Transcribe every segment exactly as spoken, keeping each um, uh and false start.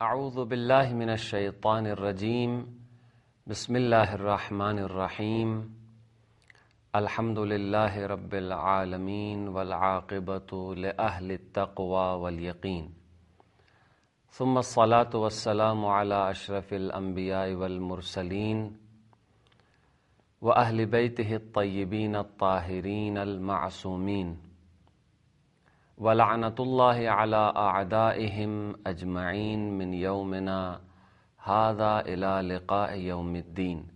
اعوذ باللہ من الشیطان الرجیم بسم اللہ الرحمن الرحیم الحمد للہ رب العالمین والعاقبۃ لأہل التقوی والیقین ثم الصلاة والسلام علی اشرف الانبیاء والمرسلین وأہل بیتہ الطیبین الطاہرین المعصومین وَلَعْنَةُ اللَّهِ عَلَىٰ أَعْدَائِهِمْ أَجْمَعِينَ مِنْ يَوْمِنَا هَذَا إِلَىٰ لِقَاءِ يَوْمِ الدِّينِ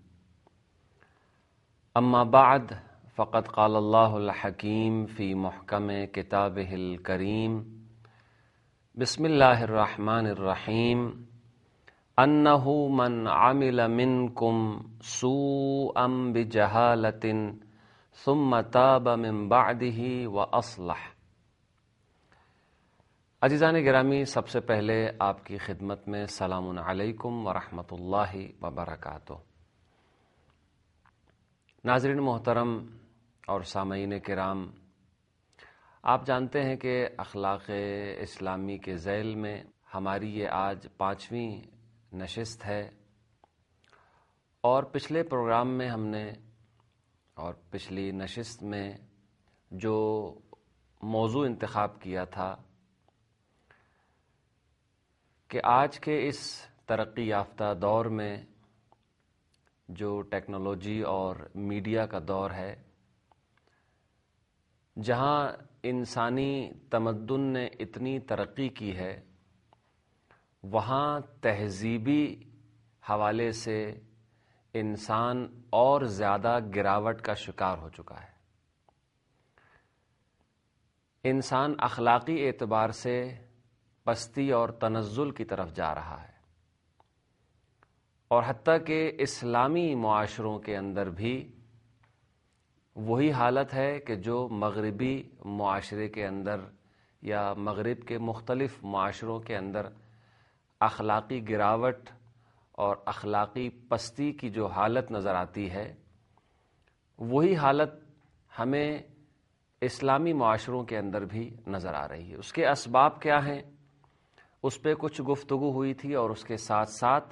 أما بعد فقد قال الله الحكيم في محكم كتابه الكريم بسم الله الرحمن الرحيم أنه من عمل منكم سوءا بجهالة ثم تاب من بعده وأصلح۔ عزیزان گرامی، سب سے پہلے آپ کی خدمت میں سلام علیکم ورحمۃ اللہ وبرکاتہ۔ ناظرین محترم اور سامعین کرام، آپ جانتے ہیں کہ اخلاق اسلامی کے ذیل میں ہماری یہ آج پانچویں نشست ہے، اور پچھلے پروگرام میں ہم نے اور پچھلی نشست میں جو موضوع انتخاب کیا تھا کہ آج کے اس ترقی یافتہ دور میں جو ٹیکنالوجی اور میڈیا کا دور ہے، جہاں انسانی تمدن نے اتنی ترقی کی ہے، وہاں تہذیبی حوالے سے انسان اور زیادہ گراوٹ کا شکار ہو چکا ہے۔ انسان اخلاقی اعتبار سے پستی اور تنزل کی طرف جا رہا ہے، اور حتیٰ کہ اسلامی معاشروں کے اندر بھی وہی حالت ہے کہ جو مغربی معاشرے کے اندر یا مغرب کے مختلف معاشروں کے اندر اخلاقی گراوٹ اور اخلاقی پستی کی جو حالت نظر آتی ہے، وہی حالت ہمیں اسلامی معاشروں کے اندر بھی نظر آ رہی ہے۔ اس کے اسباب کیا ہیں، اس پہ کچھ گفتگو ہوئی تھی، اور اس کے ساتھ ساتھ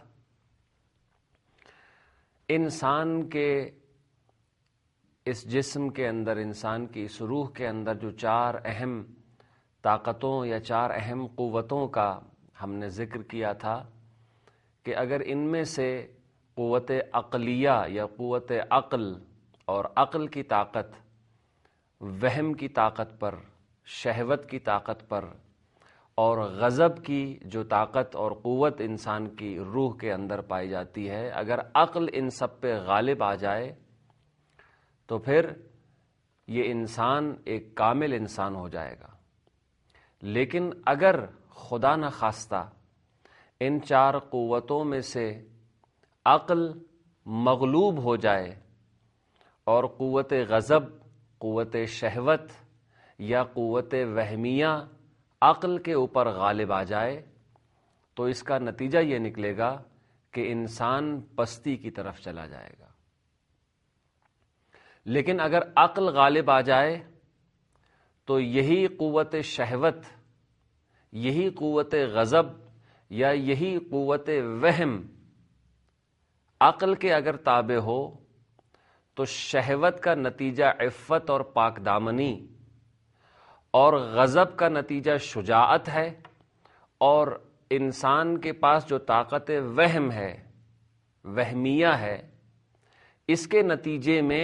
انسان کے اس جسم کے اندر، انسان کی اس روح کے اندر جو چار اہم طاقتوں یا چار اہم قوتوں کا ہم نے ذکر کیا تھا کہ اگر ان میں سے قوت عقلیہ یا قوت عقل اور عقل کی طاقت وہم کی طاقت پر، شہوت کی طاقت پر اور غضب کی جو طاقت اور قوت انسان کی روح کے اندر پائی جاتی ہے، اگر عقل ان سب پہ غالب آ جائے تو پھر یہ انسان ایک کامل انسان ہو جائے گا۔ لیکن اگر خدا نخواستہ ان چار قوتوں میں سے عقل مغلوب ہو جائے اور قوت غضب، قوت شہوت یا قوت وہمیہ عقل کے اوپر غالب آ جائے، تو اس کا نتیجہ یہ نکلے گا کہ انسان پستی کی طرف چلا جائے گا۔ لیکن اگر عقل غالب آ جائے تو یہی قوت شہوت، یہی قوت غضب یا یہی قوت وہم عقل کے اگر تابع ہو تو شہوت کا نتیجہ عفت اور پاک دامنی، اور غضب کا نتیجہ شجاعت ہے، اور انسان کے پاس جو طاقت وہم ہے، وہمیہ ہے، اس کے نتیجے میں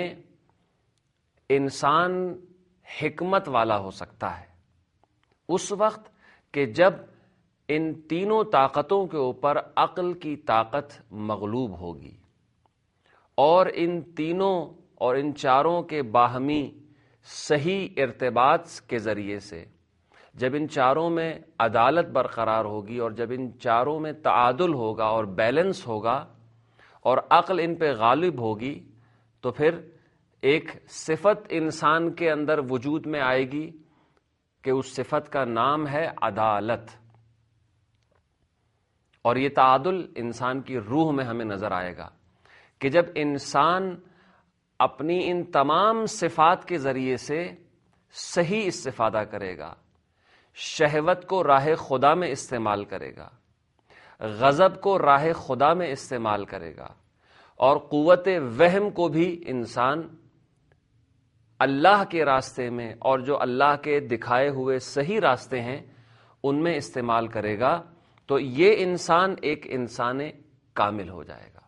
انسان حکمت والا ہو سکتا ہے اس وقت کہ جب ان تینوں طاقتوں کے اوپر عقل کی طاقت مغلوب ہوگی، اور ان تینوں اور ان چاروں کے باہمی صحیح ارتباط کے ذریعے سے جب ان چاروں میں عدالت برقرار ہوگی، اور جب ان چاروں میں تعادل ہوگا اور بیلنس ہوگا اور عقل ان پہ غالب ہوگی، تو پھر ایک صفت انسان کے اندر وجود میں آئے گی کہ اس صفت کا نام ہے عدالت، اور یہ تعادل انسان کی روح میں ہمیں نظر آئے گا کہ جب انسان اپنی ان تمام صفات کے ذریعے سے صحیح استفادہ کرے گا، شہوت کو راہ خدا میں استعمال کرے گا، غضب کو راہ خدا میں استعمال کرے گا اور قوت وہم کو بھی انسان اللہ کے راستے میں اور جو اللہ کے دکھائے ہوئے صحیح راستے ہیں ان میں استعمال کرے گا، تو یہ انسان ایک انسان کامل ہو جائے گا۔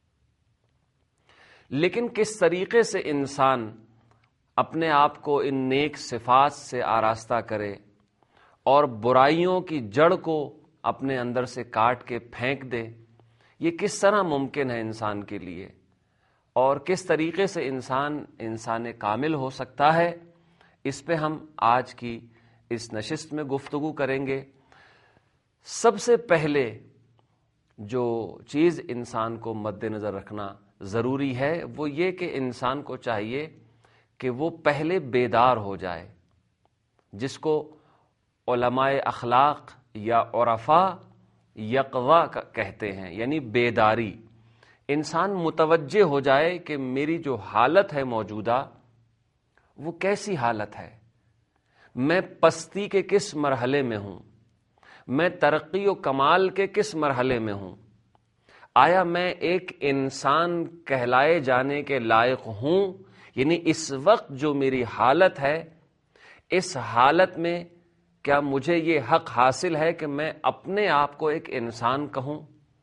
لیکن کس طریقے سے انسان اپنے آپ کو ان نیک صفات سے آراستہ کرے اور برائیوں کی جڑ کو اپنے اندر سے کاٹ کے پھینک دے، یہ کس طرح ممکن ہے انسان کے لیے، اور کس طریقے سے انسان انسان کامل ہو سکتا ہے، اس پہ ہم آج کی اس نشست میں گفتگو کریں گے۔ سب سے پہلے جو چیز انسان کو مد نظر رکھنا ضروری ہے وہ یہ کہ انسان کو چاہیے کہ وہ پہلے بیدار ہو جائے، جس کو علماء اخلاق یا عرفاء یقظہ کہتے ہیں، یعنی بیداری۔ انسان متوجہ ہو جائے کہ میری جو حالت ہے موجودہ وہ کیسی حالت ہے، میں پستی کے کس مرحلے میں ہوں، میں ترقی و کمال کے کس مرحلے میں ہوں، آیا میں ایک انسان کہلائے جانے کے لائق ہوں، یعنی اس وقت جو میری حالت ہے اس حالت میں کیا مجھے یہ حق حاصل ہے کہ میں اپنے آپ کو ایک انسان کہوں؟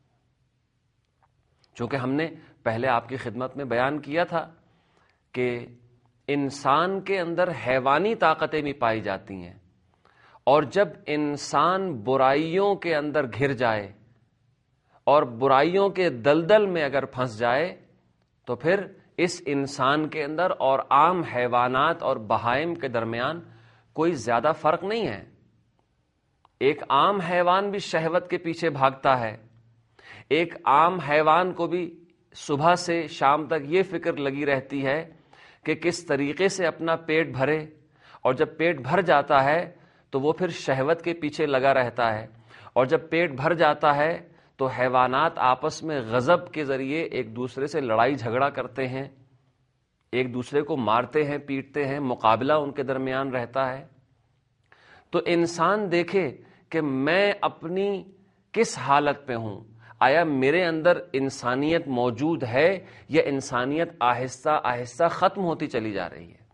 چونکہ ہم نے پہلے آپ کی خدمت میں بیان کیا تھا کہ انسان کے اندر حیوانی طاقتیں بھی پائی جاتی ہیں، اور جب انسان برائیوں کے اندر گھر جائے اور برائیوں کے دلدل میں اگر پھنس جائے تو پھر اس انسان کے اندر اور عام حیوانات اور بہائم کے درمیان کوئی زیادہ فرق نہیں ہے۔ ایک عام حیوان بھی شہوت کے پیچھے بھاگتا ہے، ایک عام حیوان کو بھی صبح سے شام تک یہ فکر لگی رہتی ہے کہ کس طریقے سے اپنا پیٹ بھرے، اور جب پیٹ بھر جاتا ہے تو وہ پھر شہوت کے پیچھے لگا رہتا ہے، اور جب پیٹ بھر جاتا ہے تو حیوانات آپس میں غضب کے ذریعے ایک دوسرے سے لڑائی جھگڑا کرتے ہیں، ایک دوسرے کو مارتے ہیں، پیٹتے ہیں، مقابلہ ان کے درمیان رہتا ہے۔ تو انسان دیکھے کہ میں اپنی کس حالت پہ ہوں، آیا میرے اندر انسانیت موجود ہے یا انسانیت آہستہ آہستہ ختم ہوتی چلی جا رہی ہے۔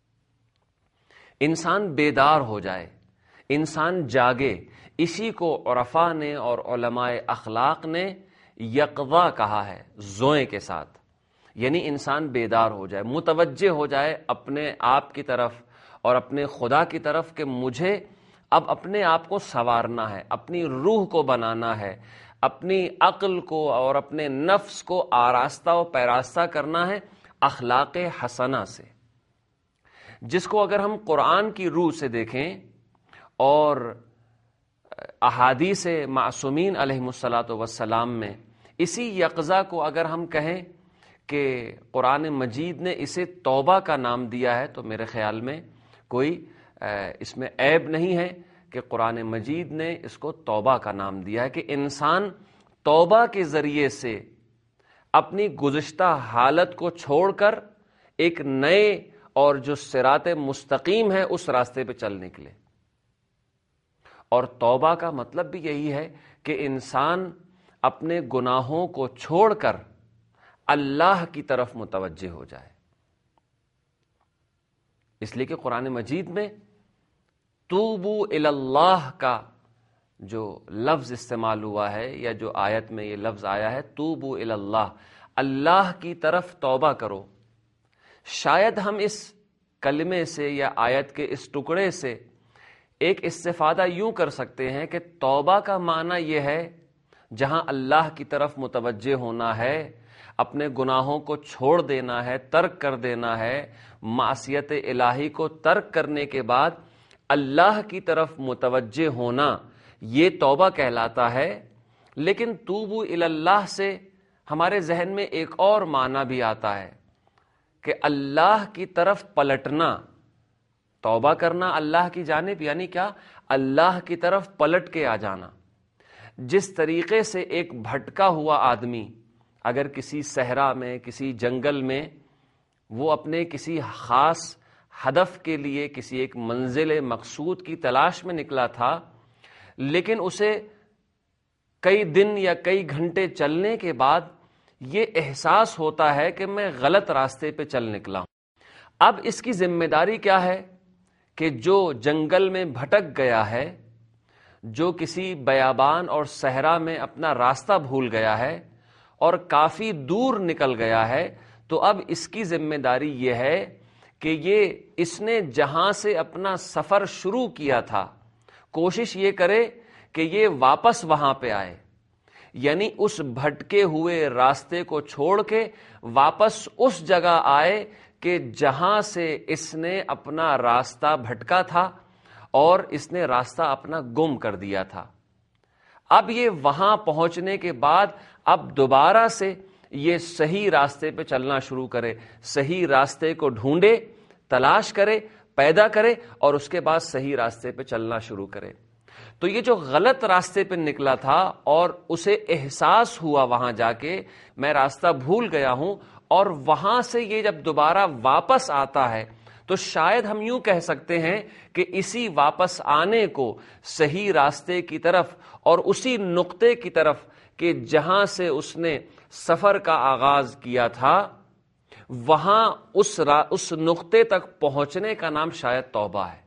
انسان بیدار ہو جائے، انسان جاگے، اسی کو عرفاء نے اور علماء اخلاق نے یقظہ کہا ہے، زوئیں کے ساتھ، یعنی انسان بیدار ہو جائے، متوجہ ہو جائے اپنے آپ کی طرف اور اپنے خدا کی طرف کہ مجھے اب اپنے آپ کو سنوارنا ہے، اپنی روح کو بنانا ہے، اپنی عقل کو اور اپنے نفس کو آراستہ و پیراستہ کرنا ہے اخلاق حسنہ سے، جس کو اگر ہم قرآن کی روح سے دیکھیں اور احادیث معصومین علیہم الصلاۃ والسلام میں اسی یقظہ کو اگر ہم کہیں کہ قرآن مجید نے اسے توبہ کا نام دیا ہے، تو میرے خیال میں کوئی اس میں عیب نہیں ہے کہ قرآن مجید نے اس کو توبہ کا نام دیا ہے، کہ انسان توبہ کے ذریعے سے اپنی گزشتہ حالت کو چھوڑ کر ایک نئے اور جو صراط مستقیم ہے اس راستے پہ چل نکلے۔ اور توبہ کا مطلب بھی یہی ہے کہ انسان اپنے گناہوں کو چھوڑ کر اللہ کی طرف متوجہ ہو جائے۔ اس لیے کہ قرآن مجید میں توبو الی اللہ کا جو لفظ استعمال ہوا ہے، یا جو آیت میں یہ لفظ آیا ہے توبو الی اللہ، اللہ کی طرف توبہ کرو۔ شاید ہم اس کلمے سے یا آیت کے اس ٹکڑے سے ایک استفادہ یوں کر سکتے ہیں کہ توبہ کا معنی یہ ہے جہاں اللہ کی طرف متوجہ ہونا ہے، اپنے گناہوں کو چھوڑ دینا ہے، ترک کر دینا ہے، معصیت الہی کو ترک کرنے کے بعد اللہ کی طرف متوجہ ہونا، یہ توبہ کہلاتا ہے۔ لیکن توبو الی اللہ سے ہمارے ذہن میں ایک اور معنی بھی آتا ہے کہ اللہ کی طرف پلٹنا۔ توبہ کرنا اللہ کی جانب یعنی کیا؟ اللہ کی طرف پلٹ کے آ جانا۔ جس طریقے سے ایک بھٹکا ہوا آدمی اگر کسی صحرا میں، کسی جنگل میں، وہ اپنے کسی خاص ہدف کے لیے کسی ایک منزل مقصود کی تلاش میں نکلا تھا، لیکن اسے کئی دن یا کئی گھنٹے چلنے کے بعد یہ احساس ہوتا ہے کہ میں غلط راستے پہ چل نکلا ہوں۔ اب اس کی ذمہ داری کیا ہے کہ جو جنگل میں بھٹک گیا ہے، جو کسی بیابان اور صحرا میں اپنا راستہ بھول گیا ہے اور کافی دور نکل گیا ہے، تو اب اس کی ذمہ داری یہ ہے کہ یہ اس نے جہاں سے اپنا سفر شروع کیا تھا کوشش یہ کرے کہ یہ واپس وہاں پہ آئے، یعنی اس بھٹکے ہوئے راستے کو چھوڑ کے واپس اس جگہ آئے کہ جہاں سے اس نے اپنا راستہ بھٹکا تھا اور اس نے راستہ اپنا گم کر دیا تھا۔ اب یہ وہاں پہنچنے کے بعد اب دوبارہ سے یہ صحیح راستے پہ چلنا شروع کرے، صحیح راستے کو ڈھونڈے، تلاش کرے، پیدا کرے اور اس کے بعد صحیح راستے پہ چلنا شروع کرے۔ تو یہ جو غلط راستے پہ نکلا تھا اور اسے احساس ہوا وہاں جا کے میں راستہ بھول گیا ہوں، اور وہاں سے یہ جب دوبارہ واپس آتا ہے تو شاید ہم یوں کہہ سکتے ہیں کہ اسی واپس آنے کو صحیح راستے کی طرف اور اسی نقطے کی طرف کہ جہاں سے اس نے سفر کا آغاز کیا تھا، وہاں اس را اس نقطے تک پہنچنے کا نام شاید توبہ ہے۔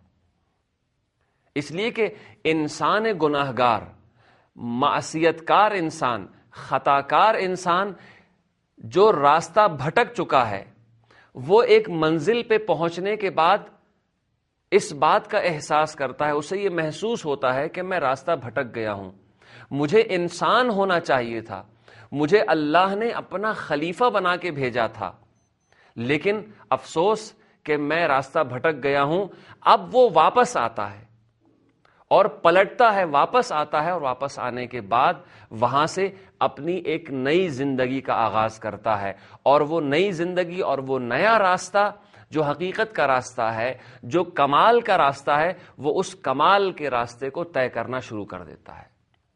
اس لیے کہ انسان گناہگار، معصیت کار انسان، خطا کار انسان جو راستہ بھٹک چکا ہے، وہ ایک منزل پہ پہنچنے کے بعد اس بات کا احساس کرتا ہے، اسے یہ محسوس ہوتا ہے کہ میں راستہ بھٹک گیا ہوں، مجھے انسان ہونا چاہیے تھا، مجھے اللہ نے اپنا خلیفہ بنا کے بھیجا تھا، لیکن افسوس کہ میں راستہ بھٹک گیا ہوں۔ اب وہ واپس آتا ہے اور پلٹتا ہے، واپس آتا ہے، اور واپس آنے کے بعد وہاں سے اپنی ایک نئی زندگی کا آغاز کرتا ہے، اور وہ نئی زندگی اور وہ نیا راستہ جو حقیقت کا راستہ ہے، جو کمال کا راستہ ہے، وہ اس کمال کے راستے کو طے کرنا شروع کر دیتا ہے۔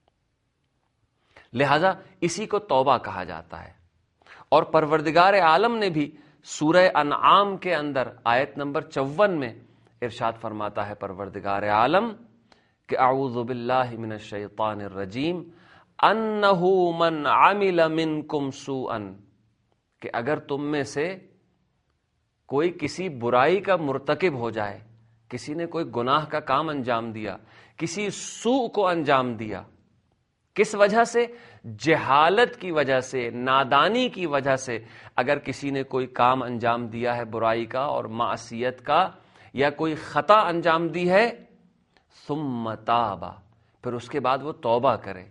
لہذا اسی کو توبہ کہا جاتا ہے۔ اور پروردگار عالم نے بھی سورہ انعام کے اندر آیت نمبر چون میں ارشاد فرماتا ہے پروردگار عالم کہ اعوذ باللہ من الشیطان الرجیم انہ من عمل منکم سوءا، کہ اگر تم میں سے کوئی کسی برائی کا مرتکب ہو جائے، کسی نے کوئی گناہ کا کام انجام دیا، کسی سوء کو انجام دیا، کس وجہ سے؟ جہالت کی وجہ سے، نادانی کی وجہ سے اگر کسی نے کوئی کام انجام دیا ہے برائی کا اور معصیت کا، یا کوئی خطا انجام دی ہے، ثم تاب، پھر اس کے بعد وہ توبہ کرے،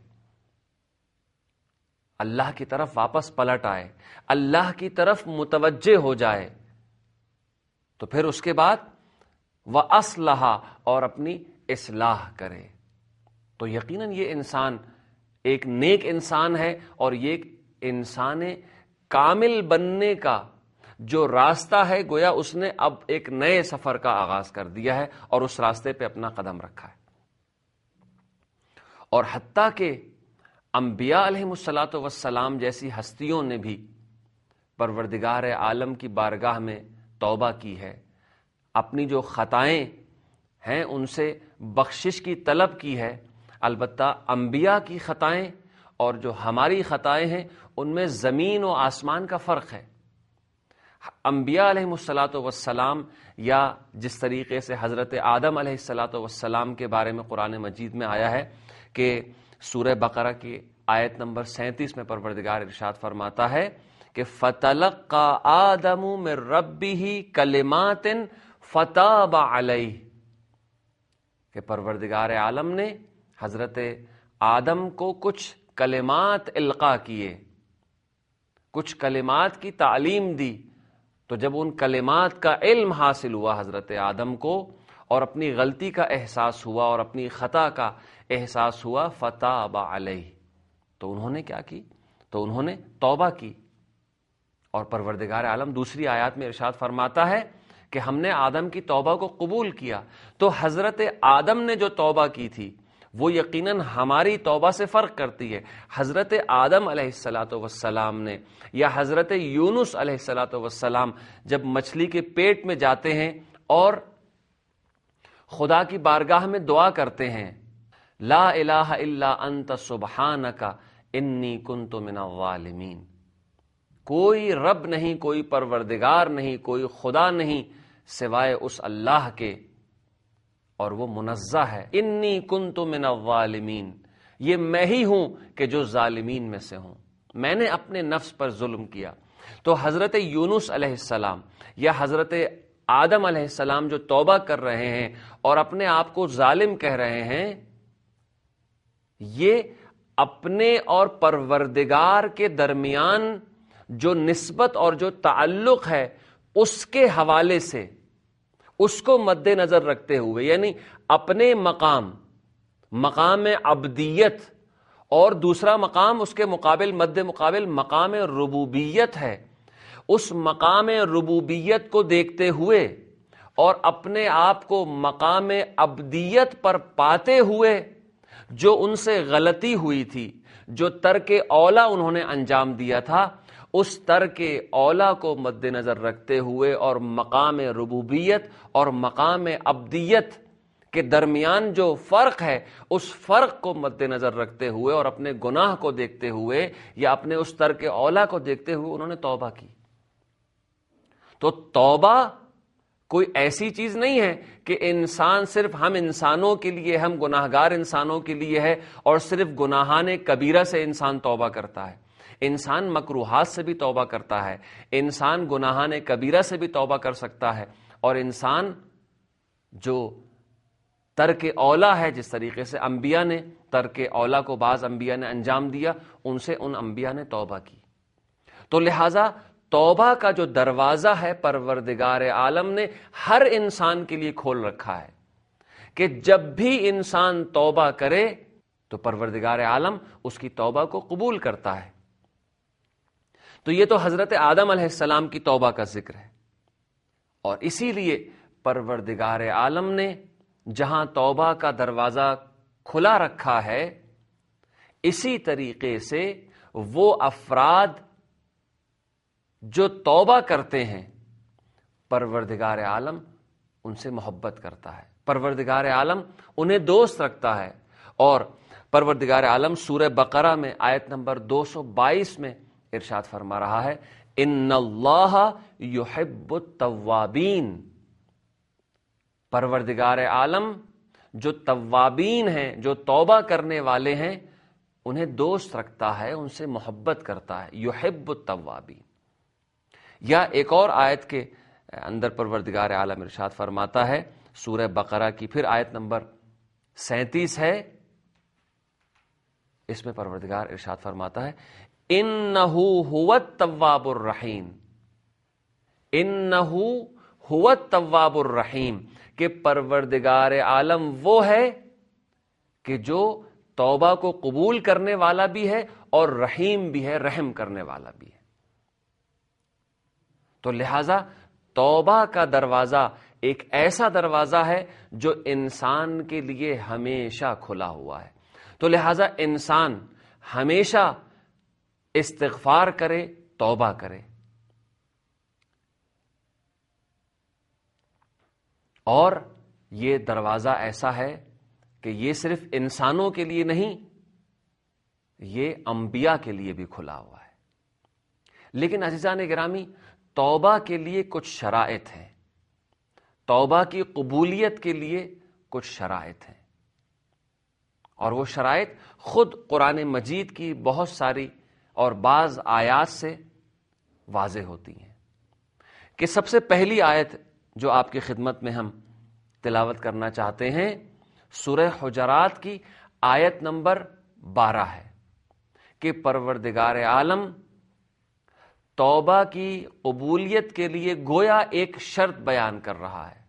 اللہ کی طرف واپس پلٹ آئے، اللہ کی طرف متوجہ ہو جائے، تو پھر اس کے بعد وَأَصْلَحَ، اور اپنی اصلاح کرے، تو یقیناً یہ انسان ایک نیک انسان ہے، اور یہ ایک انسان کامل بننے کا جو راستہ ہے، گویا اس نے اب ایک نئے سفر کا آغاز کر دیا ہے اور اس راستے پہ اپنا قدم رکھا ہے۔ اور حتیٰ کہ انبیاء علیہ الصلاۃ والسلام جیسی ہستیوں نے بھی پروردگار عالم کی بارگاہ میں توبہ کی ہے، اپنی جو خطائیں ہیں ان سے بخشش کی طلب کی ہے۔ البتہ انبیاء کی خطائیں اور جو ہماری خطائیں ہیں ان میں زمین و آسمان کا فرق ہے۔ انبیاء علیہ الصلاۃ والسلام، یا جس طریقے سے حضرت آدم علیہ الصلاۃ والسلام کے بارے میں قرآن مجید میں آیا ہے کہ سورہ بقرہ کی آیت نمبر سینتیس میں پروردگار ارشاد فرماتا ہے کہ فَتَلَقَّى آدَمُ مِن رَبِّهِ كَلِمَاتٍ فَتَابَ عَلَيْهِ، کہ پروردگار عالم نے حضرت آدم کو کچھ کلمات القا کیے، کچھ کلمات کی تعلیم دی، تو جب ان کلمات کا علم حاصل ہوا حضرت آدم کو اور اپنی غلطی کا احساس ہوا اور اپنی خطا کا احساس ہوا، فتاب علیہ، تو انہوں نے کیا کی؟ تو انہوں نے توبہ کی۔ اور پروردگار عالم دوسری آیات میں ارشاد فرماتا ہے کہ ہم نے آدم کی توبہ کو قبول کیا۔ تو حضرت آدم نے جو توبہ کی تھی وہ یقیناً ہماری توبہ سے فرق کرتی ہے۔ حضرت آدم علیہ الصلاۃ والسلام نے یا حضرت یونس علیہ الصلاۃ والسلام جب مچھلی کے پیٹ میں جاتے ہیں اور خدا کی بارگاہ میں دعا کرتے ہیں لا الہ الا انت سبحانک انی کنت من الظالمین، کوئی رب نہیں، کوئی پروردگار نہیں، کوئی خدا نہیں سوائے اس اللہ کے، اور وہ منزہ ہے۔ انی کنت من الظالمین، یہ میں ہی ہوں کہ جو ظالمین میں سے ہوں، میں نے اپنے نفس پر ظلم کیا۔ تو حضرت یونس علیہ السلام یا حضرت آدم علیہ السلام جو توبہ کر رہے ہیں اور اپنے آپ کو ظالم کہہ رہے ہیں، یہ اپنے اور پروردگار کے درمیان جو نسبت اور جو تعلق ہے اس کے حوالے سے، اس کو مد نظر رکھتے ہوئے، یعنی اپنے مقام مقام عبدیت اور دوسرا مقام اس کے مقابل مد مقابل مقام ربوبیت ہے، اس مقام ربوبیت کو دیکھتے ہوئے اور اپنے آپ کو مقام عبدیت پر پاتے ہوئے جو ان سے غلطی ہوئی تھی، جو ترک اولا انہوں نے انجام دیا تھا، اس ترک اولا کو مد نظر رکھتے ہوئے اور مقام ربوبیت اور مقام عبدیت کے درمیان جو فرق ہے اس فرق کو مد نظر رکھتے ہوئے اور اپنے گناہ کو دیکھتے ہوئے یا اپنے اس ترک اولا کو دیکھتے ہوئے انہوں نے توبہ کی۔ تو توبہ کوئی ایسی چیز نہیں ہے کہ انسان صرف ہم انسانوں کے لیے، ہم گناہگار انسانوں کے لیے ہے اور صرف گناہان کبیرہ سے انسان توبہ کرتا ہے۔ انسان مکروہات سے بھی توبہ کرتا ہے، انسان گناہان کبیرہ سے بھی توبہ کر سکتا ہے، اور انسان جو ترک اولا ہے، جس طریقے سے انبیاء نے ترک اولا کو بعض انبیاء نے انجام دیا، ان سے ان انبیاء نے توبہ کی۔ تو لہٰذا توبہ کا جو دروازہ ہے پروردگار عالم نے ہر انسان کے لیے کھول رکھا ہے کہ جب بھی انسان توبہ کرے تو پروردگار عالم اس کی توبہ کو قبول کرتا ہے۔ تو یہ تو حضرت آدم علیہ السلام کی توبہ کا ذکر ہے، اور اسی لیے پروردگار عالم نے جہاں توبہ کا دروازہ کھلا رکھا ہے، اسی طریقے سے وہ افراد جو توبہ کرتے ہیں پروردگار عالم ان سے محبت کرتا ہے، پروردگار عالم انہیں دوست رکھتا ہے۔ اور پروردگار عالم سورہ بقرہ میں آیت نمبر دو سو بائیس میں ارشاد فرما رہا ہے، ان اللہ یحب التوابین، پروردگار عالم جو توابین ہیں، جو توبہ کرنے والے ہیں، انہیں دوست رکھتا ہے، ان سے محبت کرتا ہے، یحب التوابین۔ یا ایک اور آیت کے اندر پروردگار عالم ارشاد فرماتا ہے، سورہ بقرہ کی پھر آیت نمبر سینتیس ہے، اس میں پروردگار ارشاد فرماتا ہے، انہو هو التواب الرحیم، انہو هو التواب الرحیم، کہ پروردگار عالم وہ ہے کہ جو توبہ کو قبول کرنے والا بھی ہے اور رحیم بھی ہے، رحم کرنے والا بھی ہے۔ تو لہذا توبہ کا دروازہ ایک ایسا دروازہ ہے جو انسان کے لیے ہمیشہ کھلا ہوا ہے۔ تو لہذا انسان ہمیشہ استغفار کرے، توبہ کرے، اور یہ دروازہ ایسا ہے کہ یہ صرف انسانوں کے لیے نہیں، یہ انبیاء کے لیے بھی کھلا ہوا ہے۔ لیکن عزیزان گرامی، توبہ کے لیے کچھ شرائط ہیں، توبہ کی قبولیت کے لیے کچھ شرائط ہیں، اور وہ شرائط خود قرآن مجید کی بہت ساری اور بعض آیات سے واضح ہوتی ہیں۔ کہ سب سے پہلی آیت جو آپ کی خدمت میں ہم تلاوت کرنا چاہتے ہیں، سورہ حجرات کی آیت نمبر بارہ ہے، کہ پروردگار عالم توبہ کی قبولیت کے لیے گویا ایک شرط بیان کر رہا ہے،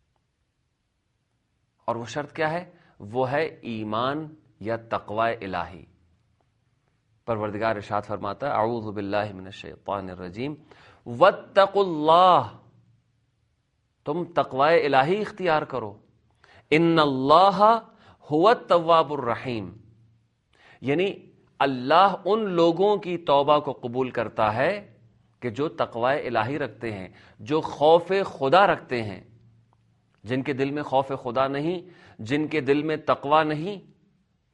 اور وہ شرط کیا ہے؟ وہ ہے ایمان یا تقوی الہی۔ پروردگار ارشاد فرماتا ہے، اعوذ باللہ من الشیطان الرجیم، واتقوا اللہ، تم تقوی الہی اختیار کرو، ان اللہ هو التواب الرحیم، یعنی اللہ ان لوگوں کی توبہ کو قبول کرتا ہے کہ جو تقوی الہی رکھتے ہیں، جو خوف خدا رکھتے ہیں۔ جن کے دل میں خوف خدا نہیں، جن کے دل میں تقوی نہیں،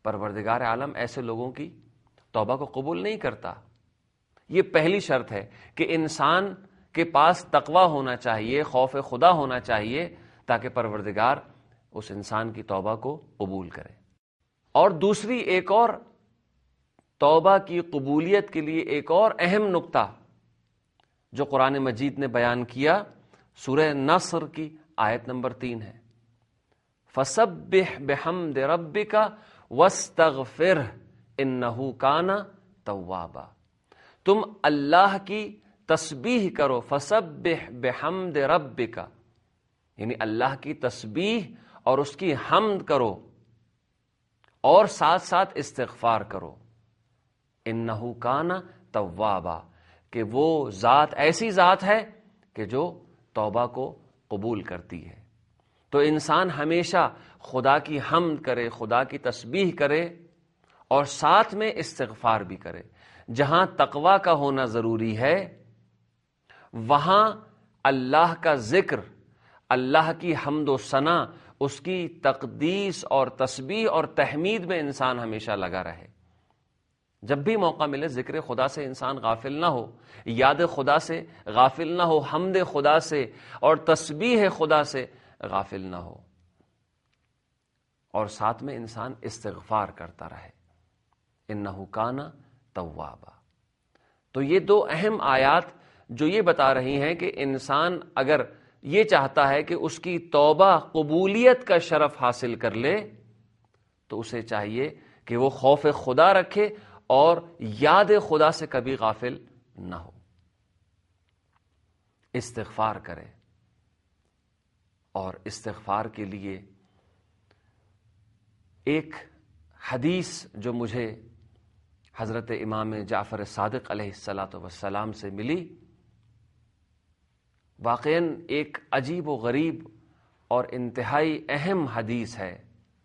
پروردگار عالم ایسے لوگوں کی توبہ کو قبول نہیں کرتا۔ یہ پہلی شرط ہے کہ انسان کے پاس تقوی ہونا چاہیے، خوف خدا ہونا چاہیے، تاکہ پروردگار اس انسان کی توبہ کو قبول کرے۔ اور دوسری ایک اور توبہ کی قبولیت کے لیے ایک اور اہم نقطہ جو قرآن مجید نے بیان کیا، سورہ نصر کی آیت نمبر تین ہے، فَسَبِّحْ بِحَمْدِ رَبِّكَ وَاسْتَغْفِرْهُ إِنَّهُ كَانَ تَوَّابًا۔ تم اللہ کی تسبیح کرو، فَسَبِّحْ بِحَمْدِ رَبِّكَ، یعنی اللہ کی تسبیح اور اس کی حمد کرو، اور ساتھ ساتھ استغفار کرو، انہو کان توابا، کہ وہ ذات ایسی ذات ہے کہ جو توبہ کو قبول کرتی ہے۔ تو انسان ہمیشہ خدا کی حمد کرے، خدا کی تسبیح کرے، اور ساتھ میں استغفار بھی کرے۔ جہاں تقوی کا ہونا ضروری ہے وہاں اللہ کا ذکر، اللہ کی حمد و ثنا، اس کی تقدیس اور تسبیح اور تحمید میں انسان ہمیشہ لگا رہے۔ جب بھی موقع ملے ذکر خدا سے انسان غافل نہ ہو، یاد خدا سے غافل نہ ہو، حمد خدا سے اور تسبیح خدا سے غافل نہ ہو، اور ساتھ میں انسان استغفار کرتا رہے، انہو کان توابا۔ تو یہ دو اہم آیات جو یہ بتا رہی ہیں کہ انسان اگر یہ چاہتا ہے کہ اس کی توبہ قبولیت کا شرف حاصل کر لے تو اسے چاہیے کہ وہ خوف خدا رکھے اور یاد خدا سے کبھی غافل نہ ہو، استغفار کرے۔ اور استغفار کے لیے ایک حدیث جو مجھے حضرت امام جعفر صادق علیہ الصلاۃ والسلام سے ملی، واقعاً ایک عجیب و غریب اور انتہائی اہم حدیث ہے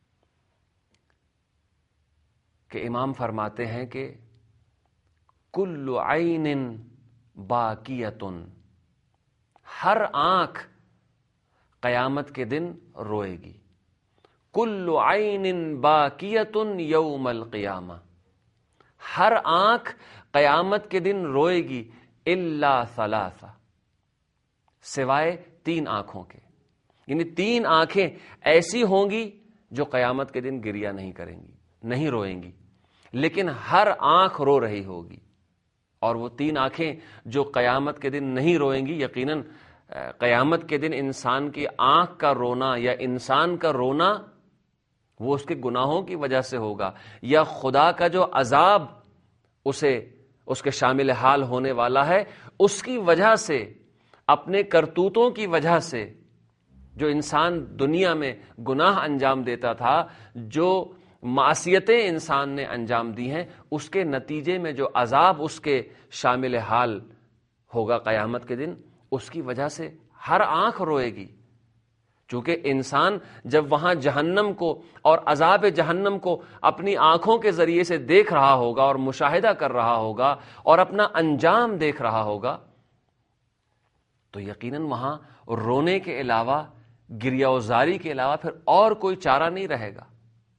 کہ امام فرماتے ہیں کہ کل عین باکیۃ، ہر آنکھ قیامت کے دن روئے گی، کل عین باکیۃ یوم القیامہ، ہر آنکھ قیامت کے دن روئے گی، الا ثلاثہ، سوائے تین آنکھوں کے، یعنی تین آنکھیں ایسی ہوں گی جو قیامت کے دن گریہ نہیں کریں گی، نہیں روئیں گی، لیکن ہر آنکھ رو رہی ہوگی۔ اور وہ تین آنکھیں جو قیامت کے دن نہیں روئیں گی، یقیناً قیامت کے دن انسان کی آنکھ کا رونا یا انسان کا رونا وہ اس کے گناہوں کی وجہ سے ہوگا، یا خدا کا جو عذاب اسے اس کے شامل حال ہونے والا ہے اس کی وجہ سے، اپنے کرتوتوں کی وجہ سے، جو انسان دنیا میں گناہ انجام دیتا تھا، جو معصیتیں انسان نے انجام دی ہیں، اس کے نتیجے میں جو عذاب اس کے شامل حال ہوگا قیامت کے دن، اس کی وجہ سے ہر آنکھ روئے گی۔ چونکہ انسان جب وہاں جہنم کو اور عذاب جہنم کو اپنی آنکھوں کے ذریعے سے دیکھ رہا ہوگا اور مشاہدہ کر رہا ہوگا اور اپنا انجام دیکھ رہا ہوگا، تو یقیناً وہاں رونے کے علاوہ، گریہ وزاری کے علاوہ پھر اور کوئی چارہ نہیں رہے گا۔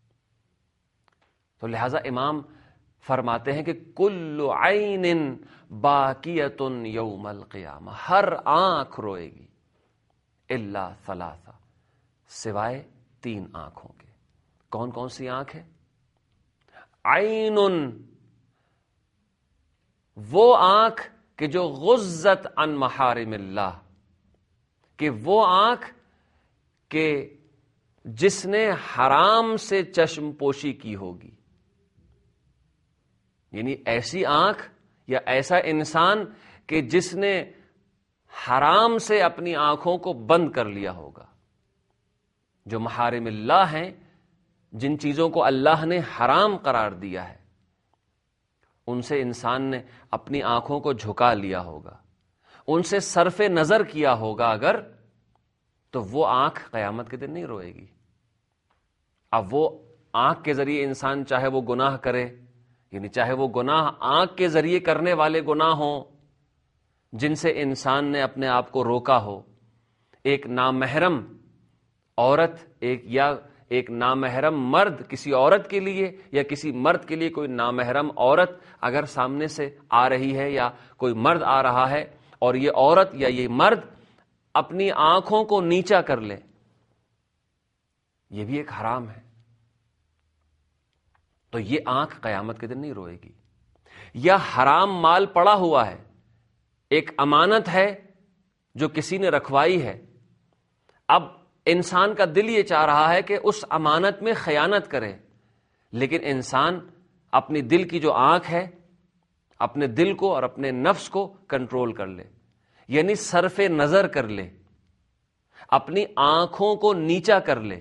تو لہذا امام فرماتے ہیں کہ کل عین باکیۃ یوم القیامہ، ہر آنکھ روئے گی، الا ثلاثہ، سوائے تین آنکھوں کے۔ کون کون سی آنکھ ہے؟ عین، وہ آنکھ کہ جو غزت عن محارم اللہ، کہ وہ آنکھ کہ جس نے حرام سے چشم پوشی کی ہوگی، یعنی ایسی آنکھ یا ایسا انسان کہ جس نے حرام سے اپنی آنکھوں کو بند کر لیا ہوگا۔ جو محارم اللہ ہیں، جن چیزوں کو اللہ نے حرام قرار دیا ہے، ان سے انسان نے اپنی آنکھوں کو جھکا لیا ہوگا، ان سے صرف نظر کیا ہوگا اگر، تو وہ آنکھ قیامت کے دن نہیں روئے گی۔ اب وہ آنکھ کے ذریعے انسان چاہے وہ گناہ کرے، یعنی چاہے وہ گناہ آنکھ کے ذریعے کرنے والے گناہ ہوں جن سے انسان نے اپنے آپ کو روکا ہو، ایک نامحرم عورت ایک یا ایک نامحرم مرد کسی عورت کے لیے یا کسی مرد کے لیے کوئی نامحرم عورت اگر سامنے سے آ رہی ہے یا کوئی مرد آ رہا ہے اور یہ عورت یا یہ مرد اپنی آنکھوں کو نیچا کر لے، یہ بھی ایک حرام ہے، تو یہ آنکھ قیامت کے دن نہیں روئے گی۔ یا حرام مال پڑا ہوا ہے، ایک امانت ہے جو کسی نے رکھوائی ہے، اب انسان کا دل یہ چاہ رہا ہے کہ اس امانت میں خیانت کرے، لیکن انسان اپنی دل کی جو آنکھ ہے اپنے دل کو اور اپنے نفس کو کنٹرول کر لے، یعنی صرف نظر کر لے، اپنی آنکھوں کو نیچا کر لے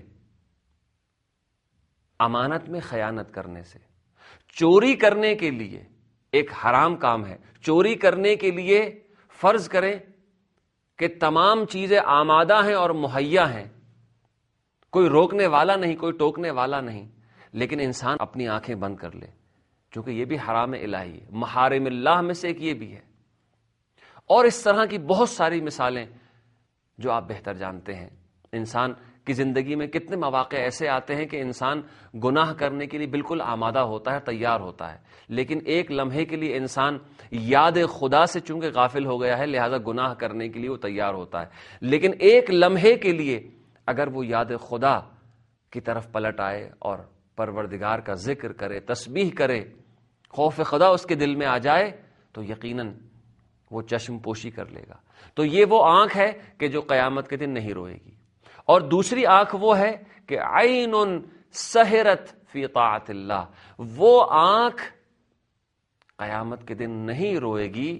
امانت میں خیانت کرنے سے۔ چوری کرنے کے لیے ایک حرام کام ہے، چوری کرنے کے لیے فرض کریں کہ تمام چیزیں آمادہ ہیں اور مہیا ہیں، کوئی روکنے والا نہیں، کوئی ٹوکنے والا نہیں، لیکن انسان اپنی آنکھیں بند کر لے، کیونکہ یہ بھی حرام الہی ہے، محارم اللہ میں سے ایک یہ بھی ہے۔ اور اس طرح کی بہت ساری مثالیں جو آپ بہتر جانتے ہیں۔ انسان کی زندگی میں کتنے مواقع ایسے آتے ہیں کہ انسان گناہ کرنے کے لیے بالکل آمادہ ہوتا ہے، تیار ہوتا ہے، لیکن ایک لمحے کے لیے انسان یاد خدا سے چونکہ غافل ہو گیا ہے، لہذا گناہ کرنے کے لیے وہ تیار ہوتا ہے، لیکن ایک لمحے کے لیے اگر وہ یاد خدا کی طرف پلٹ آئے اور پروردگار کا ذکر کرے، تسبیح کرے، خوف خدا اس کے دل میں آ جائے، تو یقیناً وہ چشم پوشی کر لے گا۔ تو یہ وہ آنکھ ہے کہ جو قیامت کے دن نہیں روئے گی۔ اور دوسری آنکھ وہ ہے کہ عین سہرت فی طاعت اللہ، وہ آنکھ قیامت کے دن نہیں روئے گی،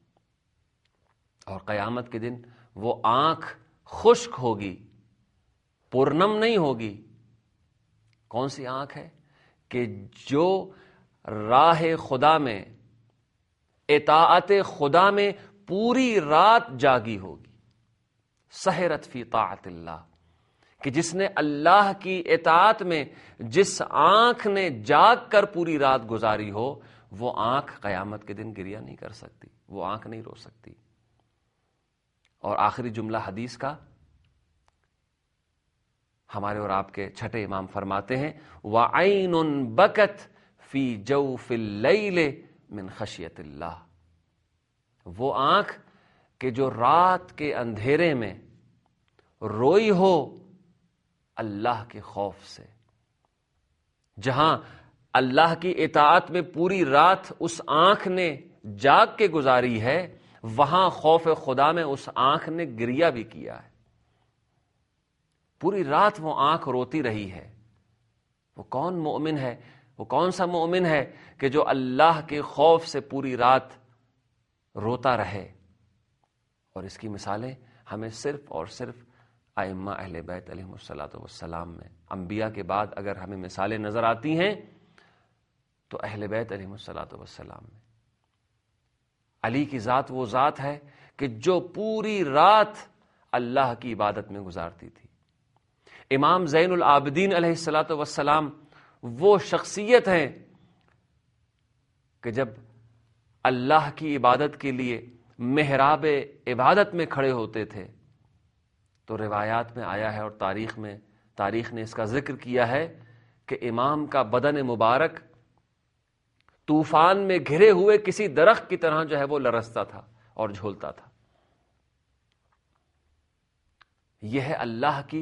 اور قیامت کے دن وہ آنکھ خشک ہوگی، پرنم نہیں ہوگی۔ کون سی آنکھ ہے؟ کہ جو راہ خدا میں، اطاعت خدا میں پوری رات جاگی ہوگی۔ سہرت فی طاعت اللہ، کہ جس نے اللہ کی اطاعت میں جس آنکھ نے جاگ کر پوری رات گزاری ہو، وہ آنکھ قیامت کے دن گریہ نہیں کر سکتی، وہ آنکھ نہیں رو سکتی۔ اور آخری جملہ حدیث کا ہمارے اور آپ کے چھٹے امام فرماتے ہیں وَعَيْنٌ بَكَتْ فِي جَوْفِ اللَّيْلِ مِنْ خَشْيَةِ اللَّهِ، وہ آنکھ کہ جو رات کے اندھیرے میں روئی ہو اللہ کے خوف سے۔ جہاں اللہ کی اطاعت میں پوری رات اس آنکھ نے جاگ کے گزاری ہے، وہاں خوف خدا میں اس آنکھ نے گریہ بھی کیا ہے، پوری رات وہ آنکھ روتی رہی ہے۔ وہ کون مومن ہے، وہ کون سا مومن ہے کہ جو اللہ کے خوف سے پوری رات روتا رہے؟ اور اس کی مثالیں ہمیں صرف اور صرف ائمہ اہل بیت علیہم الصلوۃ والسلام میں، انبیاء کے بعد اگر ہمیں مثالیں نظر آتی ہیں تو اہل بیت علیہم الصلوۃ والسلام میں۔ علی کی ذات وہ ذات ہے کہ جو پوری رات اللہ کی عبادت میں گزارتی تھی۔ امام زین العابدین علیہ الصلوۃ والسلام وہ شخصیت ہیں کہ جب اللہ کی عبادت کے لیے محراب عبادت میں کھڑے ہوتے تھے تو روایات میں آیا ہے اور تاریخ میں تاریخ نے اس کا ذکر کیا ہے کہ امام کا بدن مبارک طوفان میں گھرے ہوئے کسی درخت کی طرح جو ہے وہ لرزتا تھا اور جھولتا تھا۔ یہ ہے اللہ کی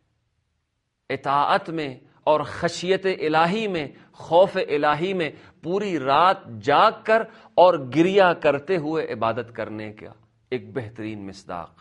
اطاعت میں اور خشیت الہی میں، خوف الہی میں پوری رات جاگ کر اور گریہ کرتے ہوئے عبادت کرنے کا ایک بہترین مصداق۔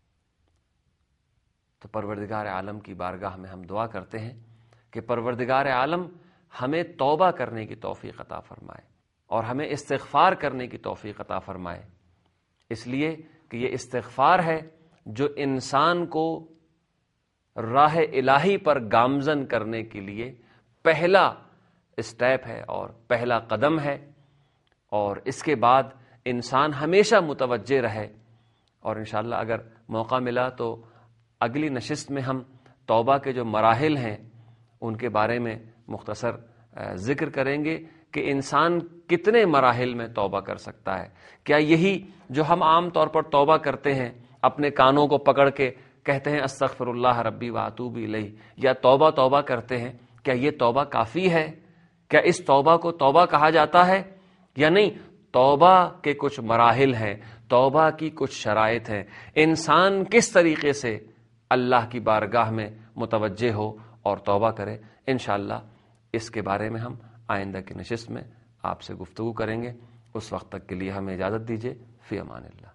تو پروردگار عالم کی بارگاہ میں ہم دعا کرتے ہیں کہ پروردگار عالم ہمیں توبہ کرنے کی توفیق عطا فرمائے اور ہمیں استغفار کرنے کی توفیق عطا فرمائے، اس لیے کہ یہ استغفار ہے جو انسان کو راہ الہی پر گامزن کرنے کے لیے پہلا اسٹیپ ہے اور پہلا قدم ہے، اور اس کے بعد انسان ہمیشہ متوجہ رہے۔ اور انشاءاللہ اگر موقع ملا تو اگلی نشست میں ہم توبہ کے جو مراحل ہیں ان کے بارے میں مختصر ذکر کریں گے کہ انسان کتنے مراحل میں توبہ کر سکتا ہے۔ کیا یہی جو ہم عام طور پر توبہ کرتے ہیں، اپنے کانوں کو پکڑ کے کہتے ہیں استغفر اللہ ربی واتوب الیہ یا توبہ توبہ کرتے ہیں، کیا یہ توبہ کافی ہے؟ کیا اس توبہ کو توبہ کہا جاتا ہے یا نہیں؟ توبہ کے کچھ مراحل ہیں، توبہ کی کچھ شرائط ہیں، انسان کس طریقے سے اللہ کی بارگاہ میں متوجہ ہو اور توبہ کرے۔ انشاءاللہ اس کے بارے میں ہم آئندہ کی نشست میں آپ سے گفتگو کریں گے۔ اس وقت تک کے لیے ہمیں اجازت دیجیے، فی امان اللہ۔